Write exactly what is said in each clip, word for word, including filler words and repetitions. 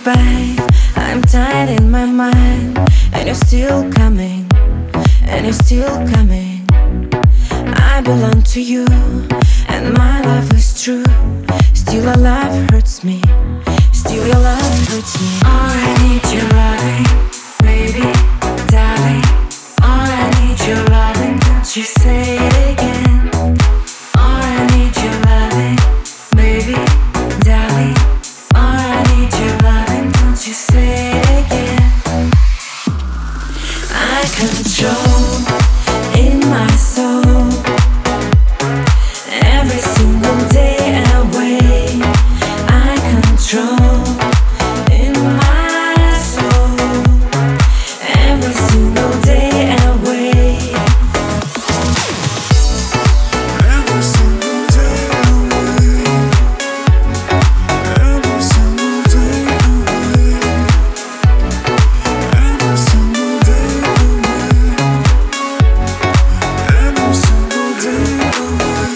goodbye. I'm tired in my mind, and you're still coming, and you're still coming. I belong to you, and my love is true. Still your love hurts me, still your love hurts me. All I need your loving, baby, darling. All I need your loving, don't you say it again. All I need your loving, baby, darling. All I need your loving, don't you say it again. I control in my soul every single day away. I control in my soul every single day away. Every single day away. Every single day away. Every single day away. Every single day away.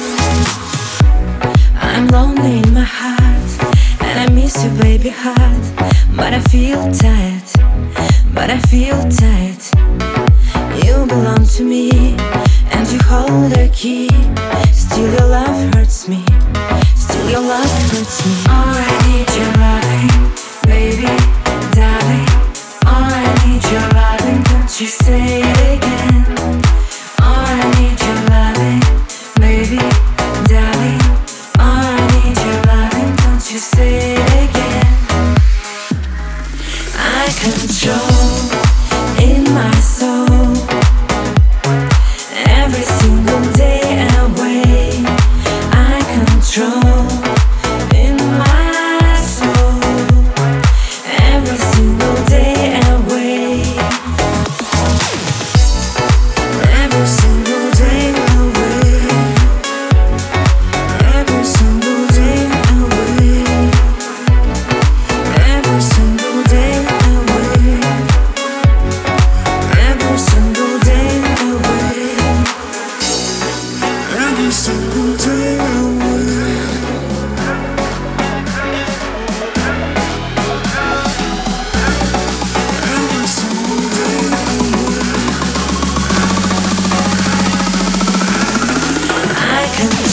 I'm lonely in my heart, and I miss you, baby, heart. But I feel tired, but I feel tired. You belong to me, and you hold the key. Still your love hurts me, still your love hurts me. All I need your loving, baby, darling. All I need your loving, don't you say it again. All I need your loving, baby, darling. All I need your loving, don't you say it again. I control in my soul every single day away. I control in my soul every single day away. Every single day away. Every single day away. Every single day away. Every single day away. Every single day away. Every single day away. I can